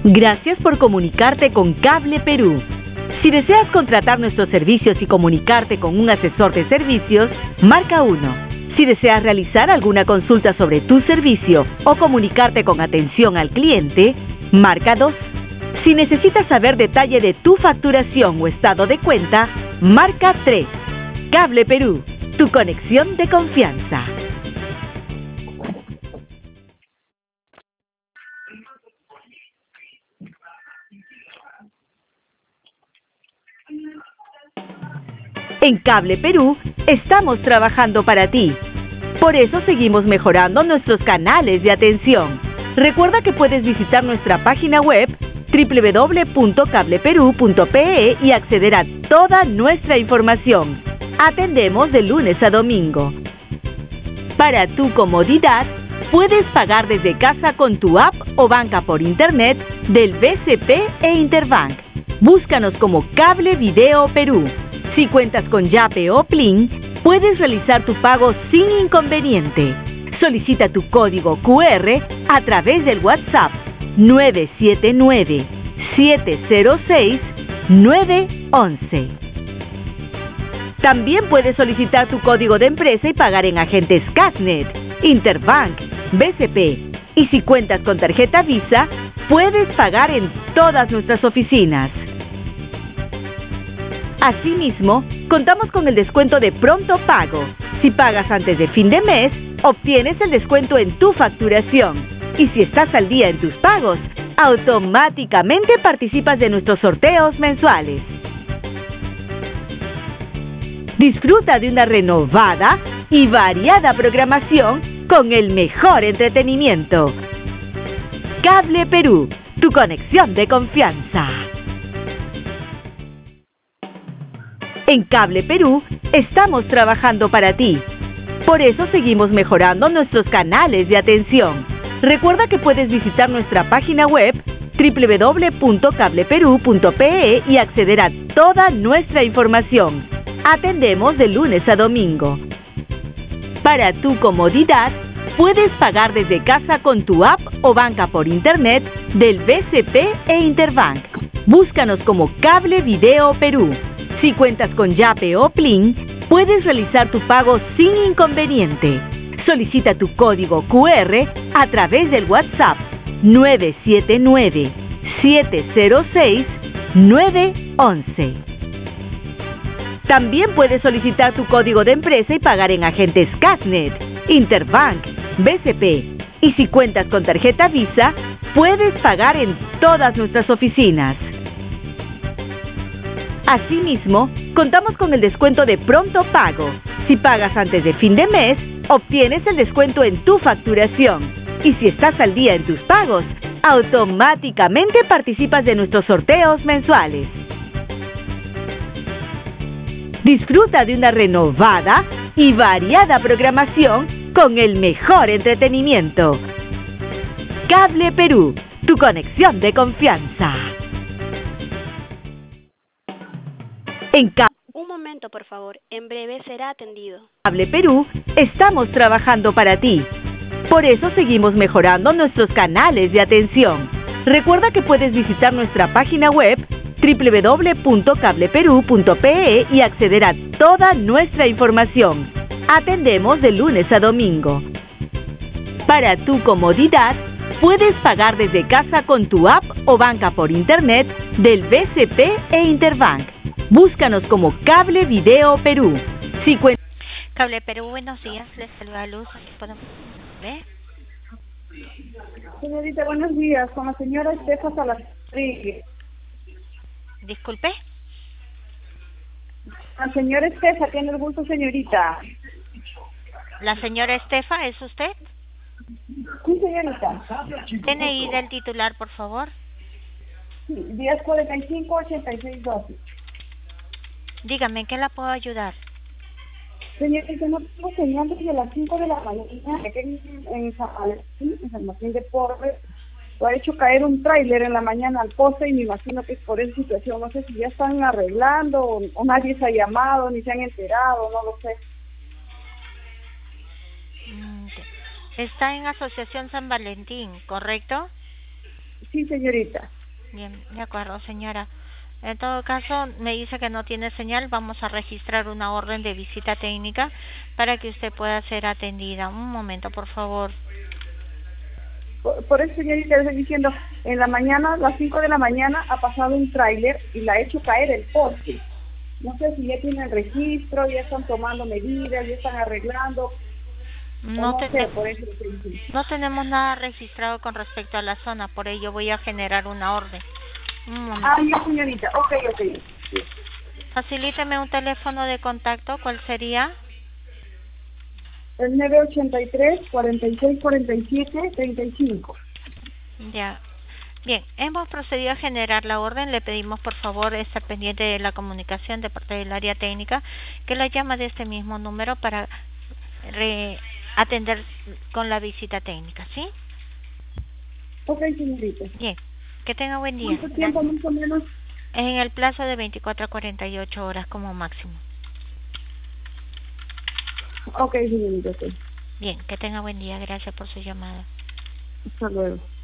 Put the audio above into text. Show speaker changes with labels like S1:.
S1: Gracias por comunicarte con Cable Perú. Si deseas contratar nuestros servicios y comunicarte con un asesor de servicios, marca 1. Si deseas realizar alguna consulta sobre tu servicio o comunicarte con atención al cliente, marca 2. Si necesitas saber detalle de tu facturación o estado de cuenta, marca 3. Cable Perú, tu conexión de confianza. En Cable Perú estamos trabajando para ti. Por eso seguimos mejorando nuestros canales de atención. Recuerda que puedes visitar nuestra página web www.cableperu.pe y acceder a toda nuestra información. Atendemos de lunes a domingo. Para tu comodidad, puedes pagar desde casa con tu app o banca por internet del BCP e Interbank. Búscanos como Cable Video Perú. Si cuentas con Yape o Plin, puedes realizar tu pago sin inconveniente. Solicita tu código QR a través del WhatsApp 979-706-911. También puedes solicitar tu código de empresa y pagar en agentes Casnet, Interbank, BCP. Y si cuentas con tarjeta Visa, puedes pagar en todas nuestras oficinas. Asimismo, contamos con el descuento de pronto pago. Si pagas antes de fin de mes, obtienes el descuento en tu facturación. Y si estás al día en tus pagos, automáticamente participas de nuestros sorteos mensuales. Disfruta de una renovada y variada programación con el mejor entretenimiento. Cable Perú, tu conexión de confianza. En Cable Perú estamos trabajando para ti. Por eso seguimos mejorando nuestros canales de atención. Recuerda que puedes visitar nuestra página web www.cableperu.pe y acceder a toda nuestra información. Atendemos de lunes a domingo. Para tu comodidad, puedes pagar desde casa con tu app o banca por internet del BCP e Interbank. Búscanos como Cable Video Perú. Si cuentas con Yape o Plin, puedes realizar tu pago sin inconveniente. Solicita tu código QR a través del WhatsApp 979-706-911. También puedes solicitar tu código de empresa y pagar en agentes Casnet, Interbank, BCP. Y si cuentas con tarjeta Visa, puedes pagar en todas nuestras oficinas. Asimismo, contamos con el descuento de pronto pago. Si pagas antes de fin de mes, obtienes el descuento en tu facturación. Y si estás al día en tus pagos, automáticamente participas de nuestros sorteos mensuales. Disfruta de una renovada y variada programación con el mejor entretenimiento. Cable Perú, tu conexión de confianza.
S2: Un momento, por favor. En breve será atendido.
S1: Cable Perú estamos trabajando para ti. Por eso seguimos mejorando nuestros canales de atención. Recuerda que puedes visitar nuestra página web www.cableperu.pe y acceder a toda nuestra información. Atendemos de lunes a domingo. Para tu comodidad, puedes pagar desde casa con tu app o banca por internet del BCP e Interbank. Búscanos como Cable Video Perú.
S3: Cable Perú, buenos días. Les saluda Luz. Aquí podemos ver.
S4: Señorita, buenos días. Con la señora Estefa Salazar.
S3: Disculpe.
S4: La señora Estefa tiene el gusto, señorita.
S3: ¿La señora Estefa es usted?
S4: Sí, señorita.
S3: DNI del titular, por favor.
S4: Sí, 1045-8612.
S3: Dígame, ¿en qué la puedo ayudar?
S4: Señorita, no tengo señal desde las 5 de la mañana aquí en San Valentín, en San Martín de Porres. Lo ha hecho caer un tráiler en la mañana al poste y me imagino que es por esa situación. No sé si ya están arreglando o nadie se ha llamado, ni se han enterado, no lo sé.
S3: Está en Asociación San Valentín, ¿correcto?
S4: Sí, señorita.
S3: Bien, de acuerdo, señora. En todo caso, me dice que no tiene señal. Vamos a registrar una orden de visita técnica para que usted pueda ser atendida. Un momento, por favor.
S4: Por eso, señorita, le estoy diciendo, en la mañana, a las 5 de la mañana, ha pasado un tráiler y la ha hecho caer el poste. No sé si ya tienen registro, ya están tomando medidas, ya están arreglando.
S3: No,
S4: Por eso le estoy diciendo.
S3: no tenemos nada registrado con respecto a la zona, por ello voy a generar una orden. Un momento.
S4: Ah, ya, señorita. Ok.
S3: Facilíteme un teléfono de contacto. ¿Cuál sería?
S4: El 983-4647-35.
S3: Ya. Bien, hemos procedido a generar la orden. Le pedimos por favor estar pendiente de la comunicación de parte del área técnica que la llama de este mismo número para atender con la visita técnica, ¿sí?
S4: Ok, señorita.
S3: Bien, que tenga buen día.
S4: ¿Cuánto tiempo más o menos?
S3: En el plazo de 24 a 48 horas como máximo.
S4: Ok, señorita. Okay.
S3: Bien, que tenga buen día. Gracias por su llamada.
S4: Hasta luego.